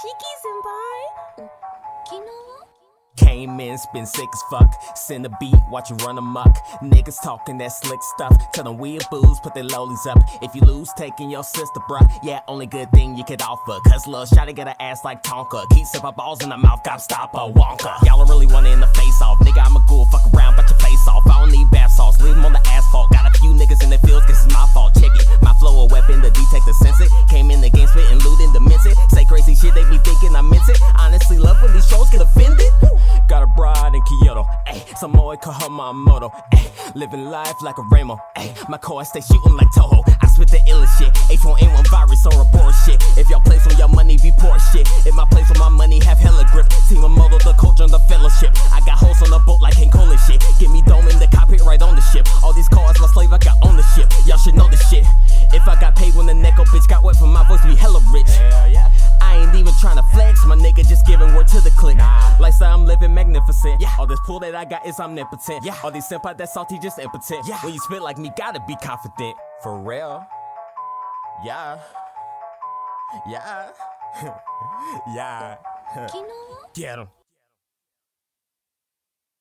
Chiki senpai. Came in, spin sick as fuck. Send a beat, watch you run amok. Niggas talking that slick stuff. Tell them we a booze, put their lollies up. If you lose, taking your sister, bruh. Yeah, only good thing you could offer. Cause lil' shawty got an ass like Tonka. Keep sippin' balls in the mouth, got stop a Wonka. Y'all really want in the face off. Nigga, I'm a ghoul, fuck around, but your face off. I don't need bath sauce, leave them on the asphalt. Got a few niggas in the fields, cause it's my fault. Check it, my flow a weapon, the detector sense it. Came in the game, spittin' lootin' to mince it. Say crazy shit, they be thinking I mince it. Honestly, love when these shows get offended. Got a bride in Kyoto, ayy. Some boy call her my moto, ayy. Living life like a Ramo, ayy. My car stay shooting like Toho. I spit the illest shit, H1N1 virus or a bullshit. If y'all place on your money, be poor shit. If my place on my money, have hella grip. Team a model, the culture and the fellowship. I got hoes on the boat like Hank Cole and shit. Give me dome in the cockpit right on the ship. All these cars, my slave, I got ownership. Y'all should know this shit. If I got paid when the neck bitch got wet from my voice, be hella rich. I ain't even tryna flex, my nigga just giving word to the click. Lifestyle I'm living magnificent. All this pull that I got is omnipotent. All these senpai that salty just impotent. When you spit like me, gotta be confident. For real. Yeah. Yeah. Yeah. Get 'em.